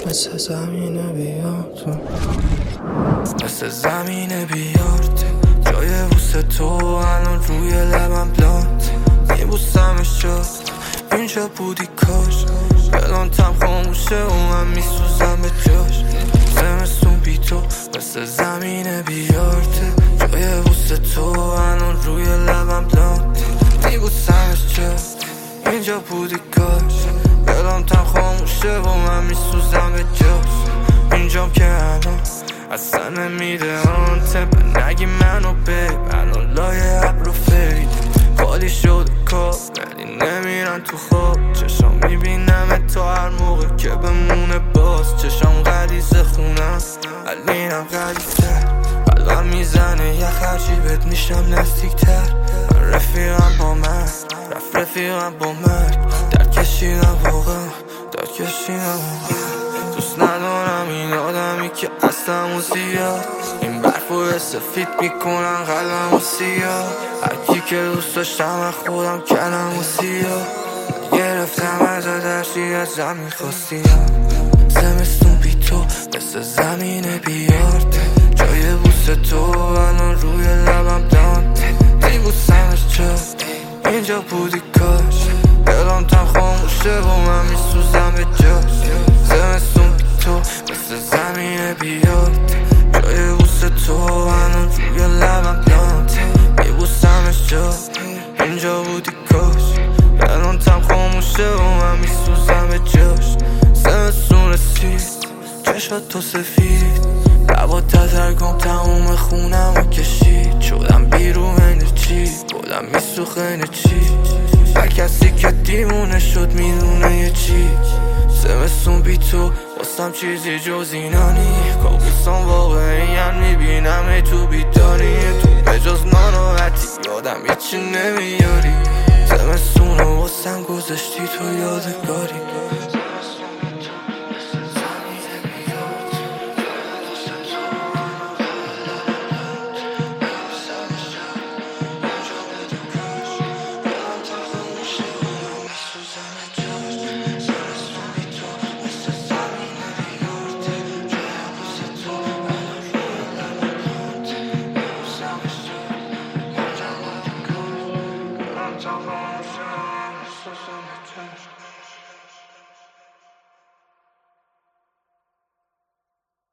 مثل زمین بیارتون، مثل زمین بیارت جای بوس تو الان روی لبم بلانت میبوسمش جا اینجا بودی کاش الان تم خاموشه و من میسوزم به جاش زمستون بی تو مثل زمین بیارت جای بوس تو الان روی لبم بلانت میبوسمش جا اینجا بودی کاش الان تم خاموشه و من میسوزم به جاش اینجام که الان اصلا نمیده آن تمپ نگی منو بیب الان لای ابرو فید خالی شده کار ولی نمیرن تو خواب چشام میبینم تو هر موقع که بمونه باز چشام غلیظ خونم علینم غلیظ‌تر قلبم میزنه یه خرچی بهت میشم نزدیکتر من رفیقم با من رفت رفیقم با من در کشیدم واقعا در کشیدم واقعا دوست ندارم این آدمی که اصلا زیاد این برفو سفید میکنن قلبم و سیاه هرکی که دوست داشتم من خودم کردم و سیاه گرفتم از درشی ازم میخواستی زمستون بی تو مثل زمین بیارت جای بوس تو الان روی لبم دانت میبوسمش چه اینجا بودی کاش الان تم خاموشه و من میسوزم به جاش زمستون بی تو مثل زمین بیارت جای بوس تو الان روی لبم دانت میبوسمش جا اینجا بودی کاش الان تم خاموشه و من میسوزم به جاش زمستون رسید چشمت تو سفید لبا تزرگم تموم خونم و کشید شدم بیرون چی بودم میسوخه چی و کسی که دیمونه شد میدونه یه چی زمستون بی تو واسم چیزی جز اینانی کابوسان واقعی میبینم ای تو بیداری تو بجز ناراحتی یادم هیچی نمیاری زمستون واسم گذاشتی تو یادگاری